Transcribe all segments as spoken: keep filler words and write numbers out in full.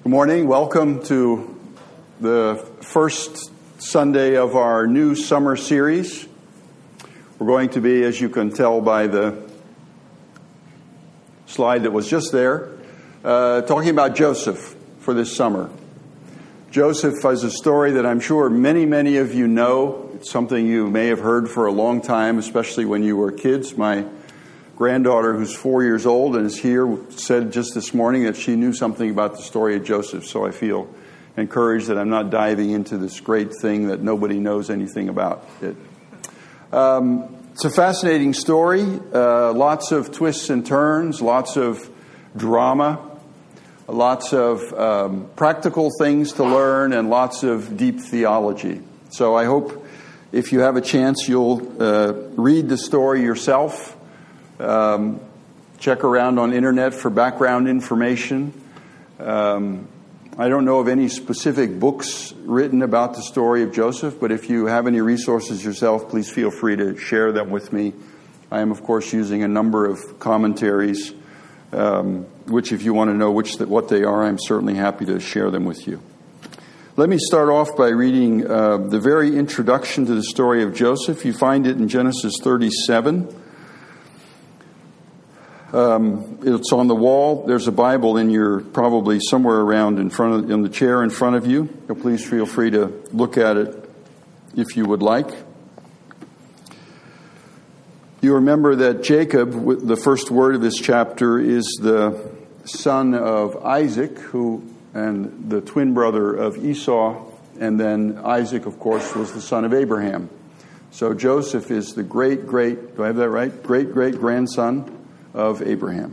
Good morning. Welcome to the first Sunday of our new summer series. We're going to be, as you can tell by the slide that was just there, uh, talking about Joseph for this summer. Joseph is a story that I'm sure many, many of you know. It's something you may have heard for a long time, especially when you were kids. My granddaughter, who's four years old and is here, said just this morning that she knew something about the story of Joseph. So I feel encouraged that I'm not diving into this great thing that nobody knows anything about. It, um, it's a fascinating story. Uh, lots of twists and turns, lots of drama, lots of um, practical things to learn, and lots of deep theology. So I hope if you have a chance, you'll uh, read the story yourself. Um, check around on internet for background information. Um, I don't know of any specific books written about the story of Joseph, but if you have any resources yourself, please feel free to share them with me. I am, of course, using a number of commentaries, um, which if you want to know which th- what they are, I'm certainly happy to share them with you. Let me start off by reading uh, the very introduction to the story of Joseph. You find it in Genesis thirty-seven. Um, it's on the wall. There's a Bible in your, probably somewhere around in front of, in the chair in front of you. So please feel free to look at it if you would like. You remember that Jacob, the first word of this chapter, is the son of Isaac, who, and the twin brother of Esau, and then Isaac, of course, was the son of Abraham. So Joseph is the great, great, do I have that right? Great, great grandson of Abraham.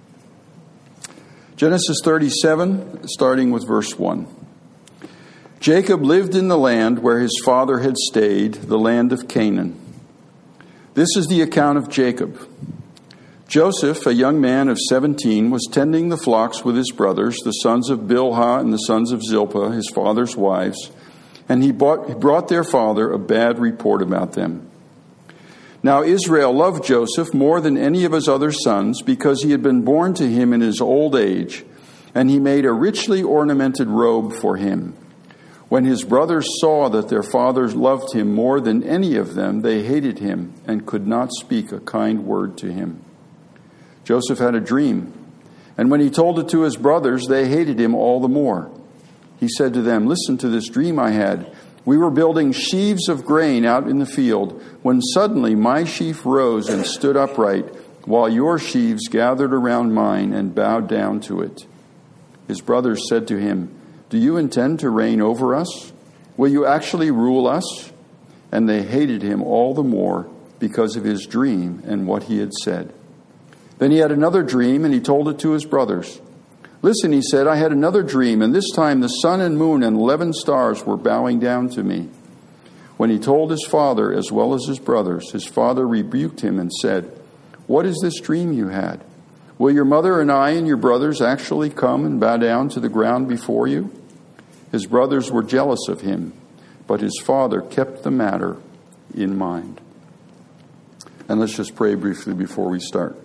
Genesis thirty-seven, starting with verse one. Jacob lived in the land where his father had stayed, the land of Canaan. This is the account of Jacob. Joseph, a young man of seventeen, was tending the flocks with his brothers, the sons of Bilhah and the sons of Zilpah, his father's wives, and he bought, he brought their father a bad report about them. Now Israel loved Joseph more than any of his other sons because he had been born to him in his old age, and he made a richly ornamented robe for him. When his brothers saw that their father loved him more than any of them, they hated him and could not speak a kind word to him. Joseph had a dream, and when he told it to his brothers, they hated him all the more. He said to them, "Listen to this dream I had. We were building sheaves of grain out in the field when suddenly my sheaf rose and stood upright, while your sheaves gathered around mine and bowed down to it." His brothers said to him, "Do you intend to reign over us? Will you actually rule us?" And they hated him all the more because of his dream and what he had said. Then he had another dream, and he told it to his brothers. "Listen," he said, "I had another dream, and this time the sun and moon and eleven stars were bowing down to me." When he told his father as well as his brothers, his father rebuked him and said, "What is this dream you had? Will your mother and I and your brothers actually come and bow down to the ground before you?" His brothers were jealous of him, but his father kept the matter in mind. And let's just pray briefly before we start.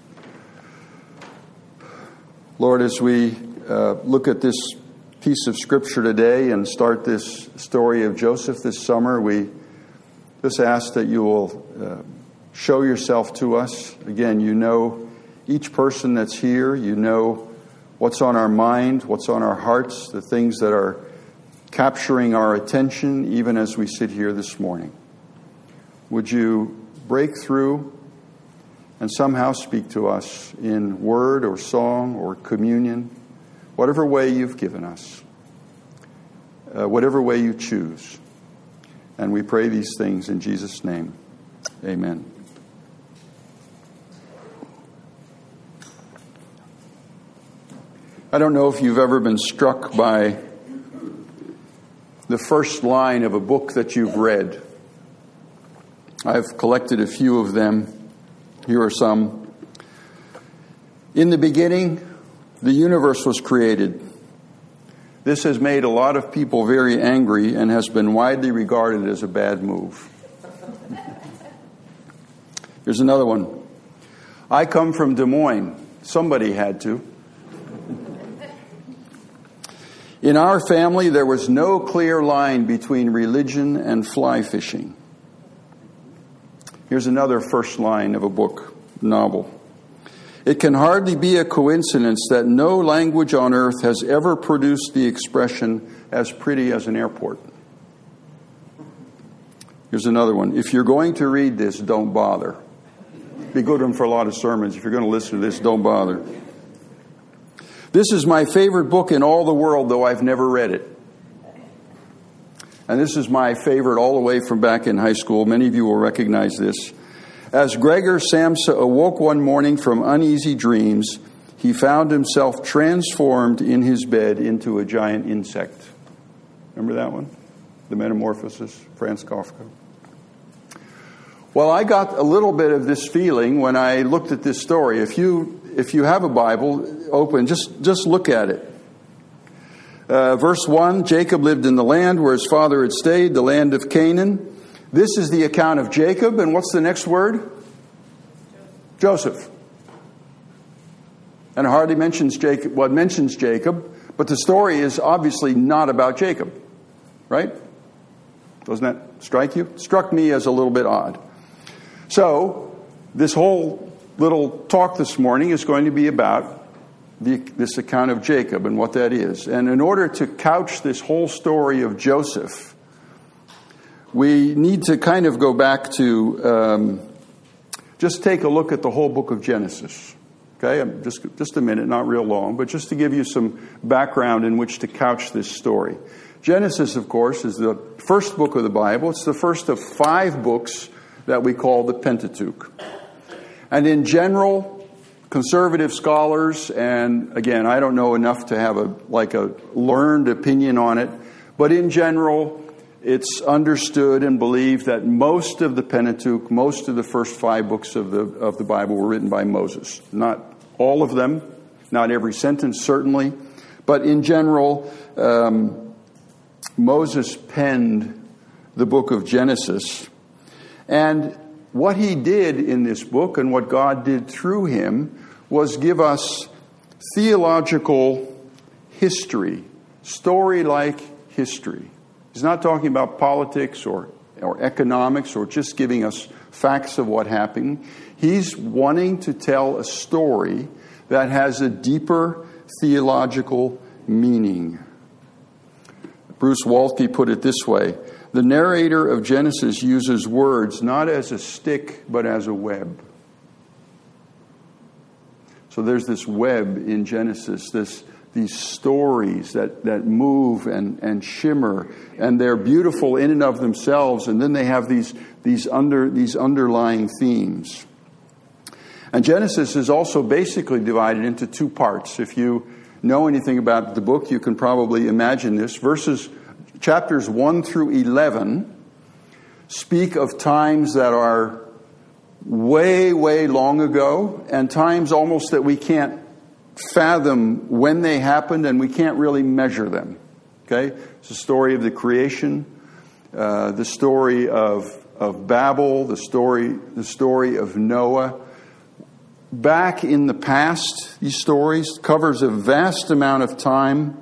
Lord, as we uh, look at this piece of Scripture today and start this story of Joseph this summer, we just ask that you will uh, show yourself to us. Again, you know each person that's here. You know what's on our mind, what's on our hearts, the things that are capturing our attention even as we sit here this morning. Would you break through and somehow speak to us in word or song or communion, whatever way you've given us, uh, whatever way you choose. And we pray these things in Jesus' name. Amen. I don't know if you've ever been struck by the first line of a book that you've read. I've collected a few of them. Here are some. "In the beginning, the universe was created." This has made a lot of people very angry and has been widely regarded as a bad move. Here's another one. "I come from Des Moines. Somebody had to." In our family, there was no clear line between religion and fly fishing. Here's another first line of a book, novel. It can hardly be a coincidence that no language on earth has ever produced the expression as pretty as an airport. Here's another one. If you're going to read this, don't bother. Be good one for a lot of sermons. If you're going to listen to this, don't bother. This is my favorite book in all the world, though I've never read it. And this is my favorite all the way from back in high school. Many of you will recognize this. As Gregor Samsa awoke one morning from uneasy dreams, he found himself transformed in his bed into a giant insect. Remember that one? The Metamorphosis, Franz Kafka. Well, I got a little bit of this feeling when I looked at this story. If you if you have a Bible open, just, just look at it. Uh, verse one, Jacob lived in the land where his father had stayed, the land of Canaan. This is the account of Jacob, and what's the next word? Joseph. And it hardly mentions Jacob, well, it mentions Jacob, but the story is obviously not about Jacob, right? Doesn't that strike you? It struck me as a little bit odd. So, this whole little talk this morning is going to be about the, this account of Jacob and what that is. And in order to couch this whole story of Joseph, we need to kind of go back to um, just take a look at the whole book of Genesis. Okay, just, just a minute, not real long, but just to give you some background in which to couch this story. Genesis, of course, is the first book of the Bible. It's the first of five books that we call the Pentateuch. And in general, conservative scholars, and again, I don't know enough to have a like a learned opinion on it, but in general, it's understood and believed that most of the Pentateuch, most of the first five books of the of the Bible were written by Moses. Not all of them, not every sentence certainly, but in general, um, Moses penned the book of Genesis. And what he did in this book and what God did through him was give us theological history, story-like history. He's not talking about politics or, or economics or just giving us facts of what happened. He's wanting to tell a story that has a deeper theological meaning. Bruce Waltke put it this way: the narrator of Genesis uses words not as a stick, but as a web. So there's this web in Genesis, this these stories that, that move and, and shimmer, and they're beautiful in and of themselves, and then they have these these under these underlying themes. And Genesis is also basically divided into two parts. If you know anything about the book, you can probably imagine this. Verses Chapters one through eleven speak of times that are way, way long ago, and times almost that we can't fathom when they happened, and we can't really measure them. Okay? It's the story of the creation, uh, the story of, of Babel, the story, the story of Noah. Back in the past, these stories covers a vast amount of time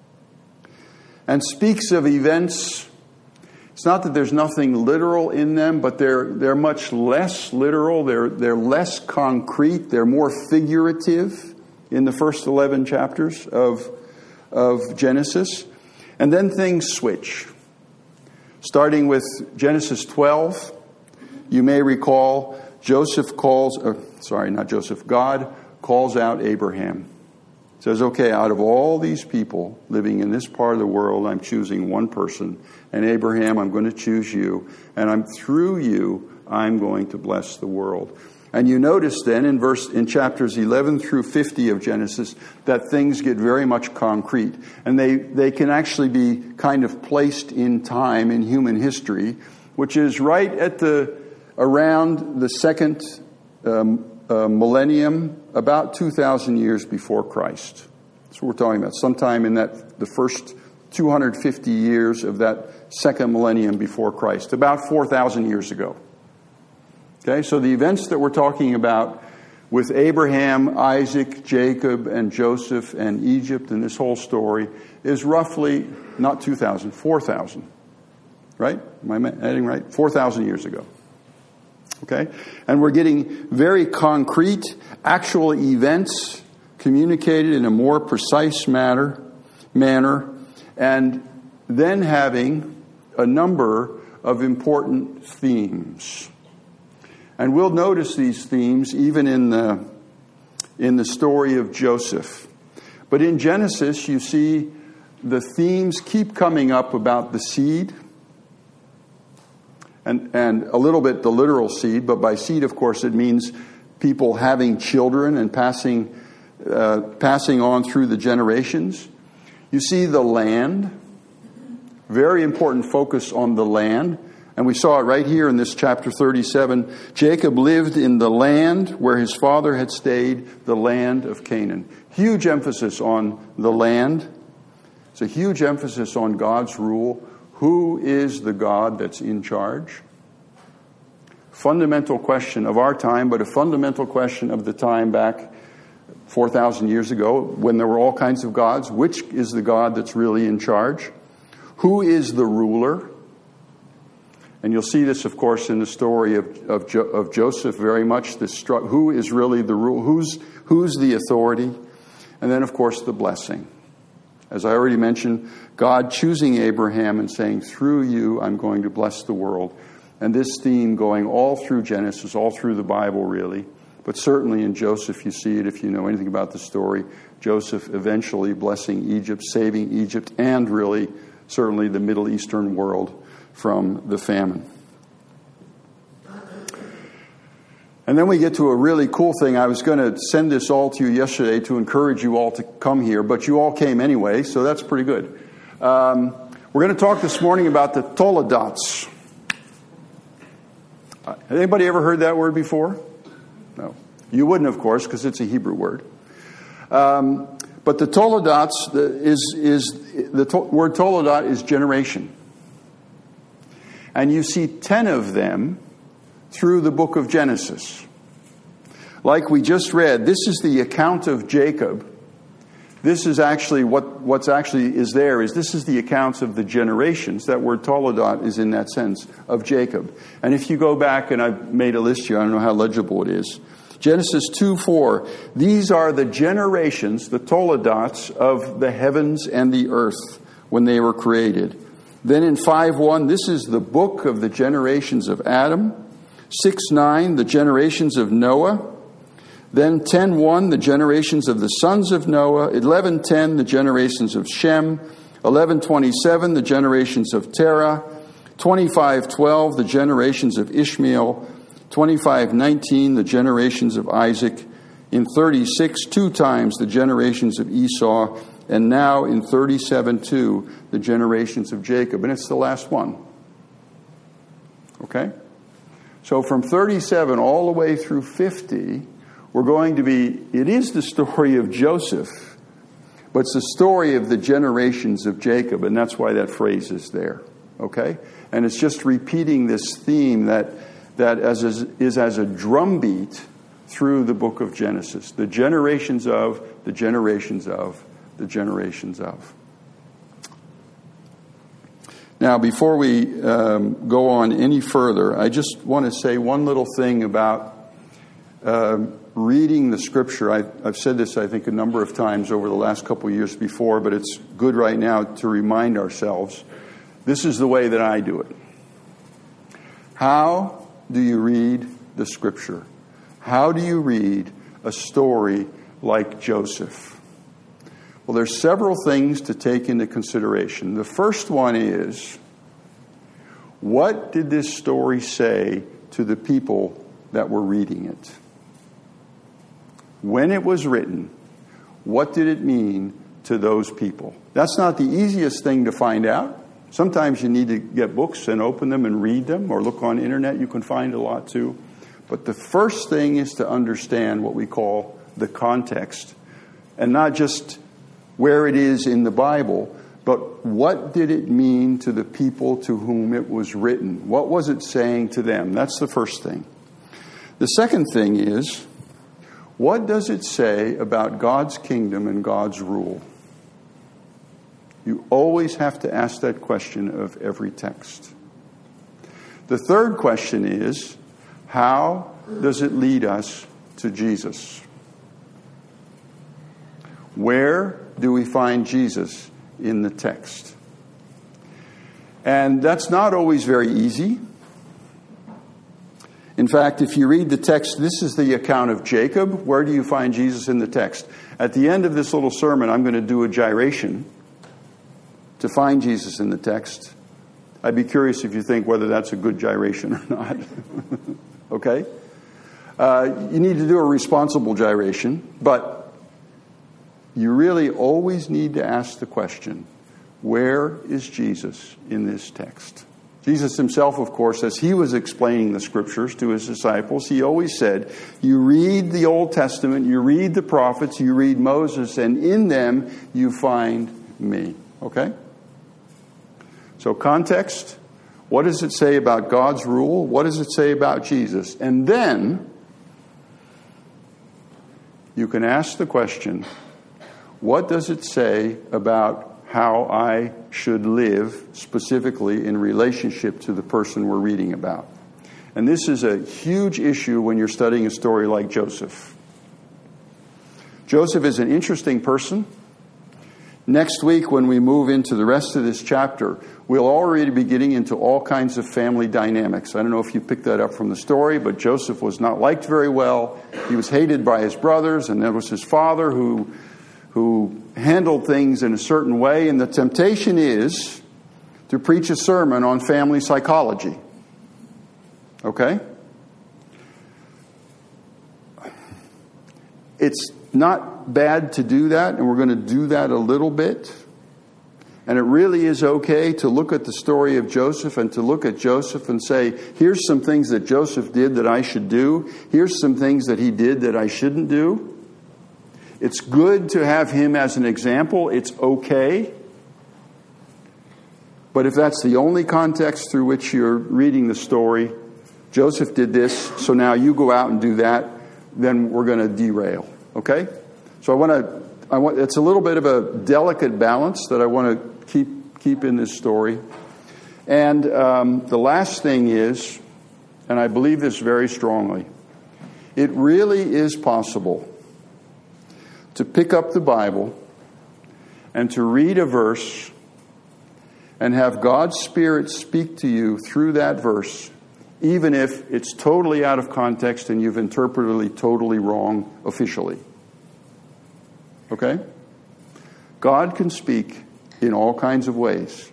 and speaks of events. It's not that there's nothing literal in them, but they're they're much less literal. They're they're less concrete. They're more figurative in the first eleven chapters of of Genesis. And then things switch. Starting with Genesis twelve, you may recall Joseph calls, or, sorry, not Joseph, God calls out Abraham. Says, okay, out of all these people living in this part of the world, I'm choosing one person. And Abraham, I'm going to choose you. And I'm through you, I'm going to bless the world. And you notice then in verse in chapters eleven through fifty of Genesis that things get very much concrete. And they, they can actually be kind of placed in time in human history, which is right at the around the second um, uh, millennium, about two thousand years before Christ. That's what we're talking about. Sometime in that the first two hundred fifty years of that second millennium before Christ, about four thousand years ago. Okay, so the events that we're talking about with Abraham, Isaac, Jacob, and Joseph, and Egypt, and this whole story is roughly, not two thousand, four thousand. Right? Am I adding right? four thousand years ago. Okay? And we're getting very concrete, actual events communicated in a more precise manner, manner, and then having a number of important themes. And we'll notice these themes even in the, in the story of Joseph. But in Genesis, you see the themes keep coming up about the seed, and, and a little bit the literal seed, but by seed, of course, it means people having children and passing, uh, passing on through the generations. You see the land, very important focus on the land. And we saw it right here in this chapter thirty-seven. Jacob lived in the land where his father had stayed, the land of Canaan. Huge emphasis on the land. It's a huge emphasis on God's rule. Who is the God that's in charge? Fundamental question of our time, but a fundamental question of the time back four thousand years ago when there were all kinds of gods. Which is the God that's really in charge? Who is the ruler? And you'll see this, of course, in the story of of, jo- of Joseph very much. This stru- who is really the rule? Who's who's the authority? And then, of course, the blessing. As I already mentioned, God choosing Abraham and saying, "Through you, I'm going to bless the world." And this theme going all through Genesis, all through the Bible, really. But certainly in Joseph, you see it if you know anything about the story. Joseph eventually blessing Egypt, saving Egypt, and really, certainly the Middle Eastern world from the famine. And then we get to a really cool thing. I was going to send this all to you yesterday to encourage you all to come here, but you all came anyway, so that's pretty good. Um, we're going to talk this morning about the Toledats. Uh, anybody ever heard that word before? No. You wouldn't, of course, because it's a Hebrew word. Um, but the Toledats is, is the to, word Toledat is generation. And you see ten of them through the book of Genesis. Like we just read, this is the account of Jacob. This is actually what what's actually is there is this is the accounts of the generations. That word Toledat is in that sense of Jacob. And if you go back, and I've made a list here, I don't know how legible it is. Genesis two four, these are the generations, the Toledats of the heavens and the earth when they were created. Then in five one, this is the book of the generations of Adam. six nine, the generations of Noah. Then ten one, the generations of the sons of Noah. eleven ten, the generations of Shem. eleven twenty-seven, the generations of Terah. twenty-five twelve, the generations of Ishmael. twenty-five nineteen, the generations of Isaac. In thirty-six, two times the generations of Esau. And now in thirty-seven two, the generations of Jacob. And it's the last one. Okay? So from thirty-seven all the way through fifty, we're going to be, it is the story of Joseph, but it's the story of the generations of Jacob, and that's why that phrase is there. Okay? And it's just repeating this theme that, that as is, is as a drumbeat through the book of Genesis. The generations of, the generations of, the generations of. Now, before we um, go on any further, I just want to say one little thing about uh, reading the Scripture. I, I've said this, I think, a number of times over the last couple of years before, but it's good right now to remind ourselves. This is the way that I do it. How do you read the Scripture? How do you read a story like Joseph? Well, there's several things to take into consideration. The first one is, what did this story say to the people that were reading it? When it was written, what did it mean to those people? That's not the easiest thing to find out. Sometimes you need to get books and open them and read them, or look on the internet. You can find a lot too. But the first thing is to understand what we call the context, and not just where it is in the Bible, but what did it mean to the people to whom it was written? What was it saying to them? That's the first thing. The second thing is, What does it say about God's kingdom and God's rule? You always have to ask that question of every text. The third question is, how does it lead us to Jesus? Where do we find Jesus in the text? And that's not always very easy. In fact, if you read the text, this is the account of Jacob. Where do you find Jesus in the text? At the end of this little sermon, I'm going to do a gyration to find Jesus in the text. I'd be curious if you think whether that's a good gyration or not. Okay? Uh, you need to do a responsible gyration, but you really always need to ask the question, where is Jesus in this text? Jesus himself, of course, as he was explaining the scriptures to his disciples, he always said, you read the Old Testament, you read the prophets, you read Moses, and in them you find me. Okay? So context, what does it say about God's rule? What does it say about Jesus? And then you can ask the question, what does it say about how I should live specifically in relationship to the person we're reading about? And this is a huge issue when you're studying a story like Joseph. Joseph is an interesting person. Next week, when we move into the rest of this chapter, we'll already be getting into all kinds of family dynamics. I don't know if you picked that up from the story, but Joseph was not liked very well. He was hated by his brothers, and there was his father who who handled things in a certain way. And the temptation is to preach a sermon on family psychology. Okay? It's not bad to do that, and we're going to do that a little bit. And it really is okay to look at the story of Joseph and to look at Joseph and say, here's some things that Joseph did that I should do. Here's some things that he did that I shouldn't do. It's good to have him as an example. It's okay. But if that's the only context through which you're reading the story, Joseph did this, so now you go out and do that, then we're going to derail. Okay? So I want to, I want, it's a little bit of a delicate balance that I want to keep keep in this story. And um, the last thing is, and I believe this very strongly, it really is possible to pick up the Bible and to read a verse and have God's Spirit speak to you through that verse, even if it's totally out of context and you've interpreted it totally wrong officially. Okay? God can speak in all kinds of ways.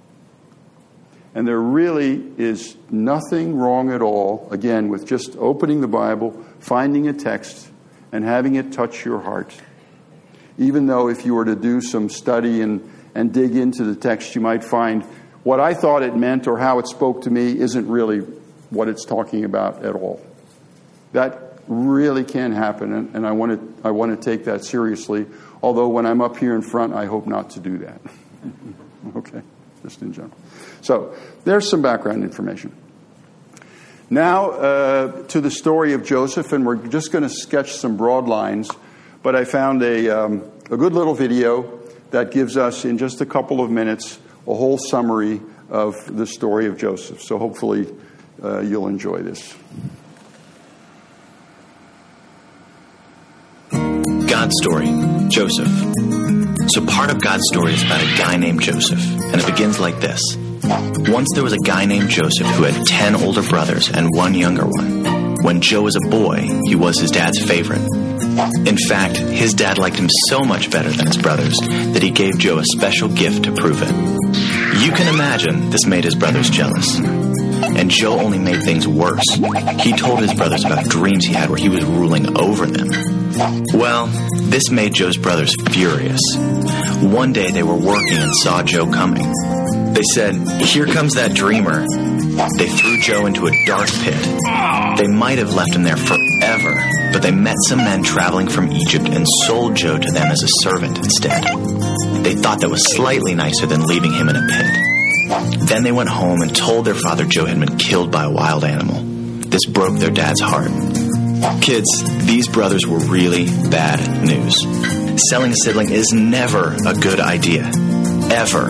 And there really is nothing wrong at all, again, with just opening the Bible, finding a text, and having it touch your heart. Even though if you were to do some study and, and dig into the text, you might find what I thought it meant or how it spoke to me isn't really what it's talking about at all. That really can happen, and, and I want to I want to take that seriously. Although when I'm up here in front, I hope not to do that. Okay, just in general. So there's some background information. Now uh, to the story of Joseph, and we're just going to sketch some broad lines. But I found a, um, a good little video that gives us, in just a couple of minutes, a whole summary of the story of Joseph. So hopefully uh, you'll enjoy this. God's story, Joseph. So part of God's story is about a guy named Joseph, and it begins like this. Once there was a guy named Joseph who had ten older brothers and one younger one. When Joe was a boy, he was his dad's favorite. In fact, his dad liked him so much better than his brothers that he gave Joe a special gift to prove it. You can imagine this made his brothers jealous. And Joe only made things worse. He told his brothers about dreams he had where he was ruling over them. Well, this made Joe's brothers furious. One day they were working and saw Joe coming. They said, "Here comes that dreamer." They threw Joe into a dark pit. They might have left him there forever, but they met some men traveling from Egypt and sold Joe to them as a servant instead. They thought that was slightly nicer than leaving him in a pit. Then they went home and told their father Joe had been killed by a wild animal. This broke their dad's heart. Kids, these brothers were really bad news. Selling a sibling is never a good idea. Ever.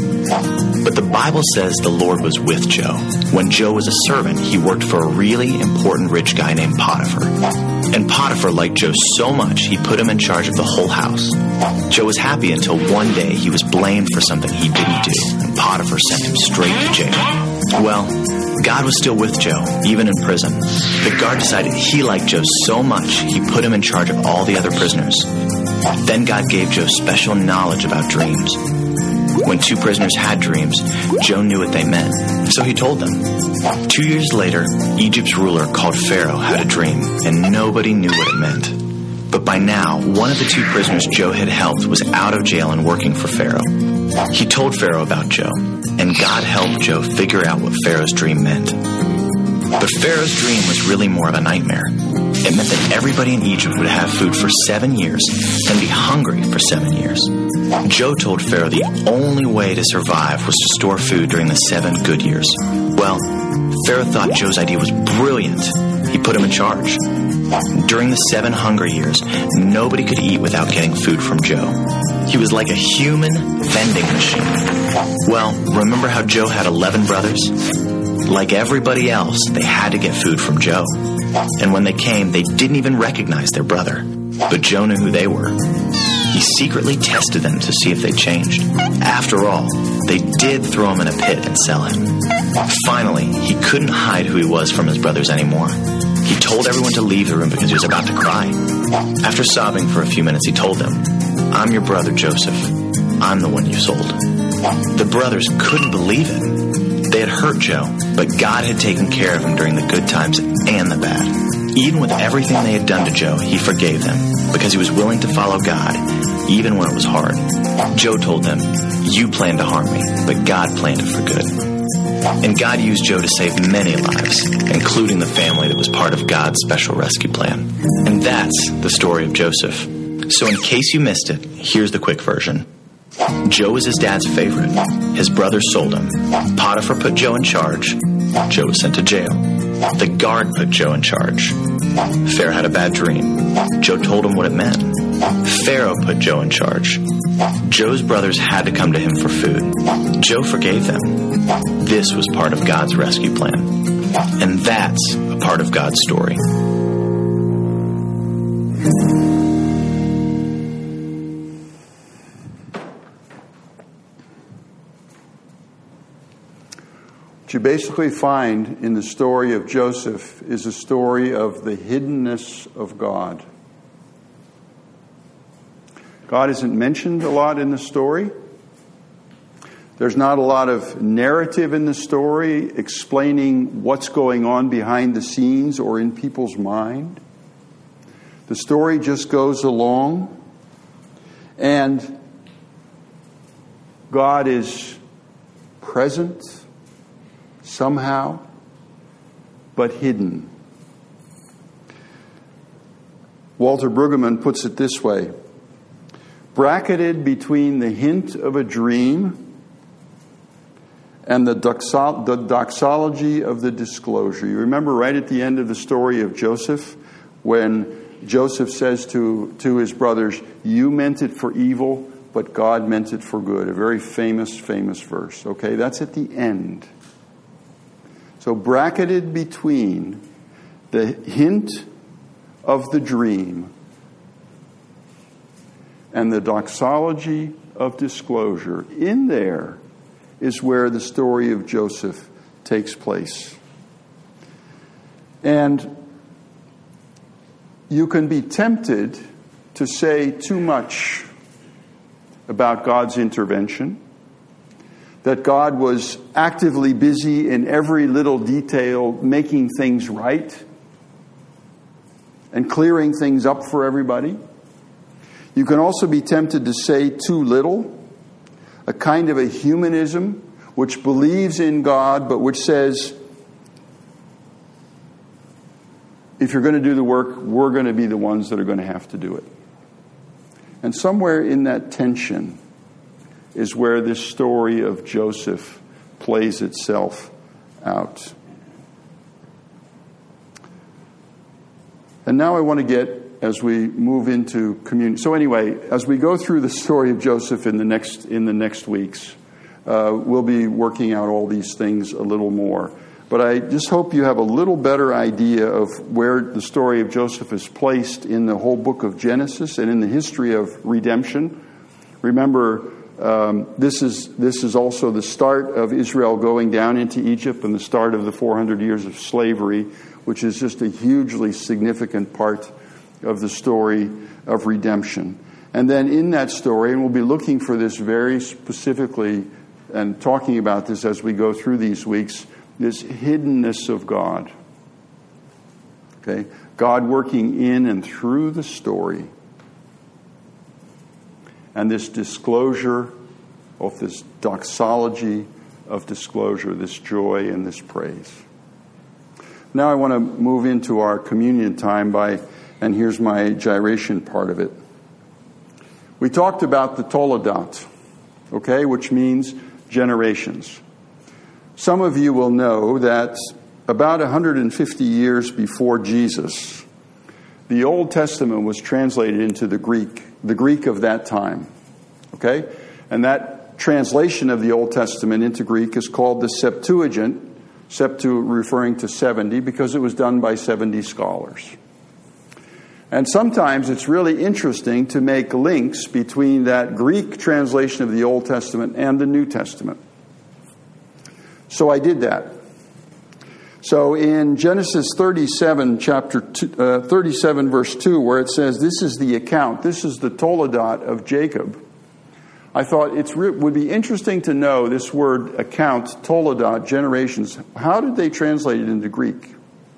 But the Bible says the Lord was with Joe. When Joe was a servant, he worked for a really important rich guy named Potiphar. And Potiphar liked Joe so much, he put him in charge of the whole house. Joe was happy until one day he was blamed for something he didn't do, and Potiphar sent him straight to jail. Well, God was still with Joe, even in prison. The guard decided he liked Joe so much, he put him in charge of all the other prisoners. Then God gave Joe special knowledge about dreams. When two prisoners had dreams, Joe knew what they meant, so he told them. Two years later, Egypt's ruler called Pharaoh had a dream, and nobody knew what it meant. But by now, one of the two prisoners Joe had helped was out of jail and working for Pharaoh. He told Pharaoh about Joe, and God helped Joe figure out what Pharaoh's dream meant. But Pharaoh's dream was really more of a nightmare. It meant that everybody in Egypt would have food for seven years, then be hungry for seven years. Joe told Pharaoh the only way to survive was to store food during the seven good years. Well, Pharaoh thought Joe's idea was brilliant. He put him in charge. During the seven hungry years, nobody could eat without getting food from Joe. He was like a human vending machine. Well, remember how Joe had eleven brothers? Like everybody else, they had to get food from Joe. And when they came, they didn't even recognize their brother. But Joe knew who they were. He secretly tested them to see if they changed. After all, they did throw him in a pit and sell him. Finally, he couldn't hide who he was from his brothers anymore. He told everyone to leave the room because he was about to cry. After sobbing for a few minutes, he told them, "I'm your brother Joseph. I'm the one you sold." The brothers couldn't believe it. They had hurt Joe, but God had taken care of him during the good times and the bad. Even with everything they had done to Joe, he forgave them because he was willing to follow God, even when it was hard. Joe told them, "You planned to harm me, but God planned it for good." And God used Joe to save many lives, including the family that was part of God's special rescue plan. And that's the story of Joseph. So in case you missed it, here's the quick version. Joe was his dad's favorite. His brothers sold him. Potiphar put Joe in charge. Joe was sent to jail. The guard put Joe in charge. Pharaoh had a bad dream. Joe told him what it meant. Pharaoh put Joe in charge. Joe's brothers had to come to him for food. Joe forgave them. This was part of God's rescue plan. And that's a part of God's story. What you basically find in the story of Joseph is a story of the hiddenness of God. God isn't mentioned a lot in the story. There's not a lot of narrative in the story explaining what's going on behind the scenes or in people's mind. The story just goes along, and God is present somehow, but hidden. Walter Brueggemann puts it this way: bracketed between the hint of a dream and the, doxo- the doxology of the disclosure. You remember right at the end of the story of Joseph, when Joseph says to, to his brothers, "You meant it for evil, but God meant it for good." A very famous, famous verse. Okay, that's at the end. So bracketed between the hint of the dream and the doxology of disclosure, in there is where the story of Joseph takes place. And you can be tempted to say too much about God's intervention, that God was actively busy in every little detail making things right and clearing things up for everybody. You can also be tempted to say too little, a kind of a humanism which believes in God but which says, if you're going to do the work, we're going to be the ones that are going to have to do it. And somewhere in that tension is where this story of Joseph plays itself out. And now I want to get, as we move into communion. So anyway, as we go through the story of Joseph in the next in the next weeks, uh, we'll be working out all these things a little more. But I just hope you have a little better idea of where the story of Joseph is placed in the whole book of Genesis and in the history of redemption. Remember, um, this is this is also the start of Israel going down into Egypt and the start of the four hundred years of slavery, which is just a hugely significant part of the story of redemption. And then in that story, and we'll be looking for this very specifically and talking about this as we go through these weeks, this hiddenness of God. Okay? God working in and through the story. And this disclosure of this doxology of disclosure, this joy and this praise. Now I want to move into our communion time by, and here's my gyration part of it. We talked about the Toledot, okay, which means generations. Some of you will know that about one hundred fifty years before Jesus, the Old Testament was translated into the Greek, the Greek of that time. Okay? And that translation of the Old Testament into Greek is called the Septuagint, Septu referring to seventy, because it was done by seventy scholars. And sometimes it's really interesting to make links between that Greek translation of the Old Testament and the New Testament. So I did that. So in Genesis thirty-seven, chapter two, uh, thirty-seven, verse two, where it says, this is the account, this is the Toledot of Jacob, I thought it re- would be interesting to know this word account, Toledot, generations. How did they translate it into Greek?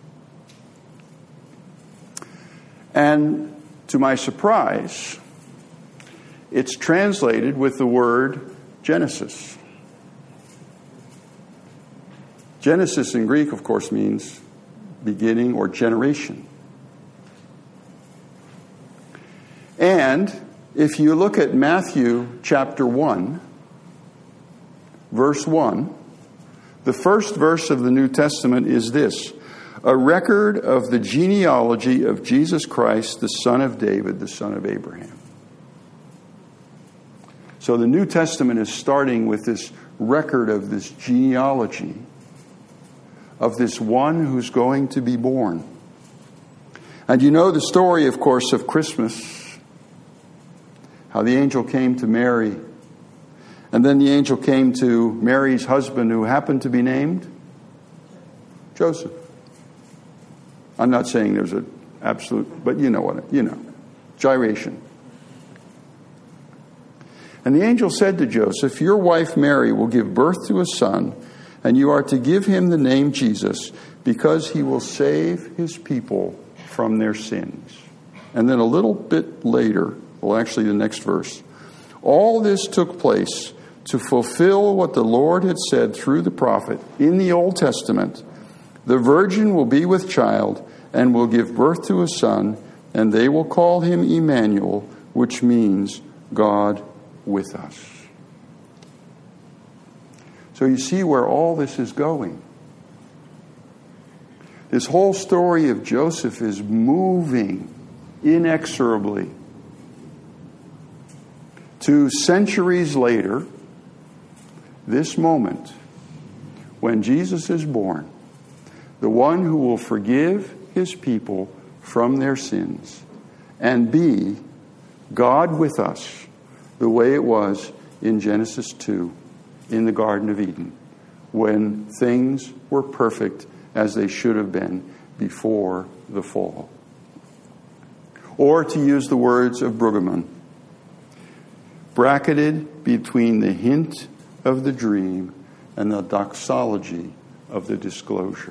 And to my surprise, it's translated with the word Genesis. Genesis in Greek, of course, means beginning or generation. And if you look at Matthew chapter one, verse one, the first verse of the New Testament is this: a record of the genealogy of Jesus Christ, the son of David, the son of Abraham. So the New Testament is starting with this record of this genealogy of this one who's going to be born. And you know the story, of course, of Christmas, how the angel came to Mary, and then the angel came to Mary's husband, who happened to be named Joseph. I'm not saying there's an absolute, but you know what, you know, gyration. And the angel said to Joseph, your wife Mary will give birth to a son, and you are to give him the name Jesus, because he will save his people from their sins. And then a little bit later, well, actually the next verse, all this took place to fulfill what the Lord had said through the prophet in the Old Testament. The virgin will be with child and will give birth to a son, and they will call him Emmanuel, which means God with us. So you see where all this is going. This whole story of Joseph is moving inexorably to centuries later, this moment when Jesus is born, the one who will forgive his people from their sins and be God with us, the way it was in Genesis two in the Garden of Eden, when things were perfect as they should have been before the fall. Or to use the words of Brueggemann, bracketed between the hint of the dream and the doxology of the disclosure.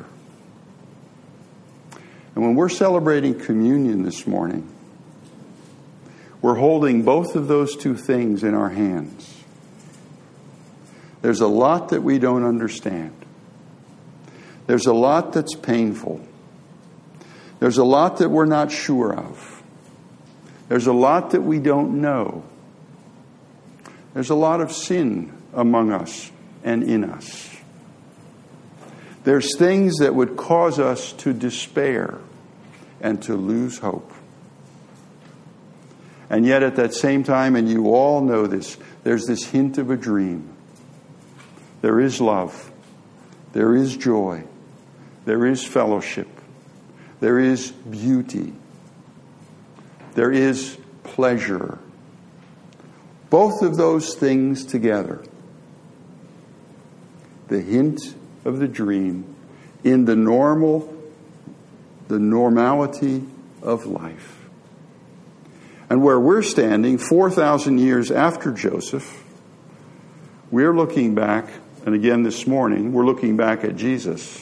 And when we're celebrating communion this morning, we're holding both of those two things in our hands. There's a lot that we don't understand. There's a lot that's painful. There's a lot that we're not sure of. There's a lot that we don't know. There's a lot of sin among us and in us. There's things that would cause us to despair and to lose hope. And yet at that same time, and you all know this, there's this hint of a dream. There is love. There is joy. There is fellowship. There is beauty. There is pleasure. Both of those things together. The hint of the dream in the normal, the normality of life. And where we're standing, four thousand years after Joseph, we're looking back, and again this morning, we're looking back at Jesus,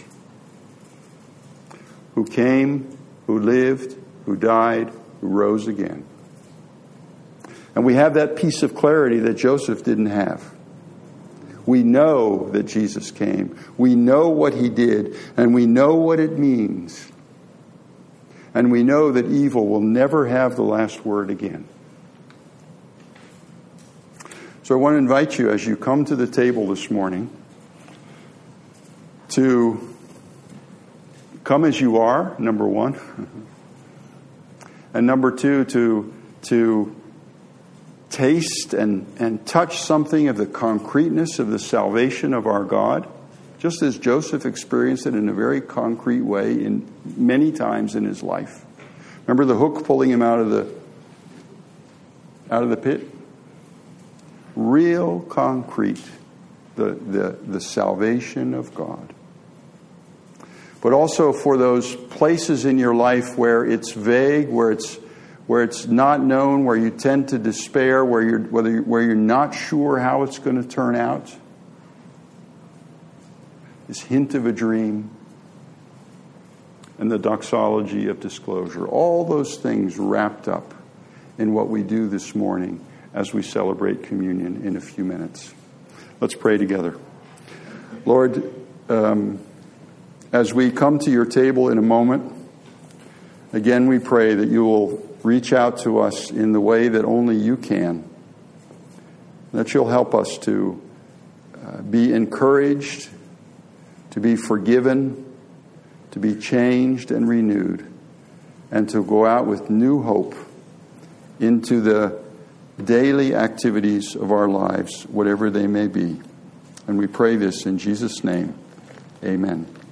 who came, who lived, who died, who rose again. And we have that piece of clarity that Joseph didn't have. We know that Jesus came. We know what he did, and we know what it means. And we know that evil will never have the last word again. So I want to invite you, as you come to the table this morning, to come as you are, number one. And number two, to, to taste and, and touch something of the concreteness of the salvation of our God, just as Joseph experienced it in a very concrete way in many times in his life. Remember the hook pulling him out of the out of the pit? Real concrete, the, the, the salvation of God. But also for those places in your life where it's vague, where it's where it's not known, where you tend to despair, where you're whether you, where you're not sure how it's going to turn out. This hint of a dream and the doxology of disclosure. All those things wrapped up in what we do this morning as we celebrate communion in a few minutes. Let's pray together. Lord, um, as we come to your table in a moment, again we pray that you will reach out to us in the way that only you can. That you'll help us to uh, be encouraged, to be forgiven, to be changed and renewed, and to go out with new hope into the daily activities of our lives, whatever they may be. And we pray this in Jesus' name. Amen.